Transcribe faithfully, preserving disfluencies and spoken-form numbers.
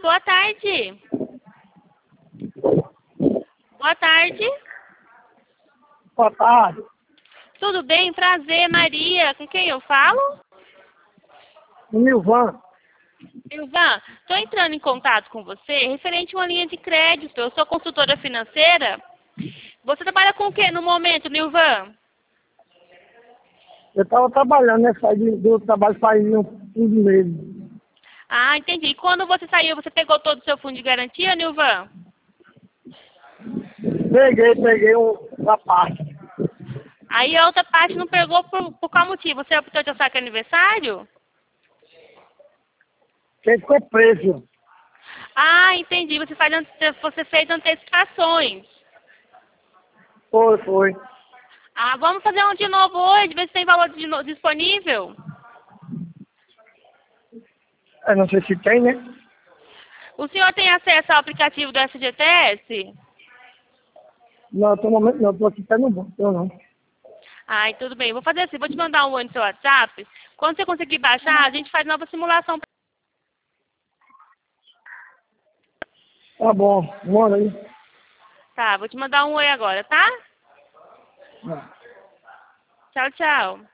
boa tarde. Boa tarde. Boa tarde. Tudo bem? Prazer, Maria. Com quem eu falo? Nilvan. Nilvan, estou entrando em contato com você referente a uma linha de crédito. Eu sou consultora financeira. Você trabalha com o que no momento, Nilvan? Eu estava trabalhando, né? Saí do trabalho faz uns quinze meses. Ah, entendi. E quando você saiu, você pegou todo o seu fundo de garantia, Nilvan? Peguei, peguei um, uma parte. Aí a outra parte não pegou por, por qual motivo? Você optou de o saque aniversário? Quem ficou preso? Ah, entendi. Você, faz, ante- você fez antecipações. Foi, foi. Ah, vamos fazer um de novo hoje, ver se tem valor de no- disponível. Eu não sei se tem, né? O senhor tem acesso ao aplicativo do S G T S? Não, no momento não, estou aqui até no banco, eu não. Ai, tudo bem. Vou fazer assim, vou te mandar um oi no seu WhatsApp. Quando você conseguir baixar, a gente faz nova simulação. Tá bom, manda aí. Tá, vou te mandar um oi agora, tá? Não. Tchau, tchau.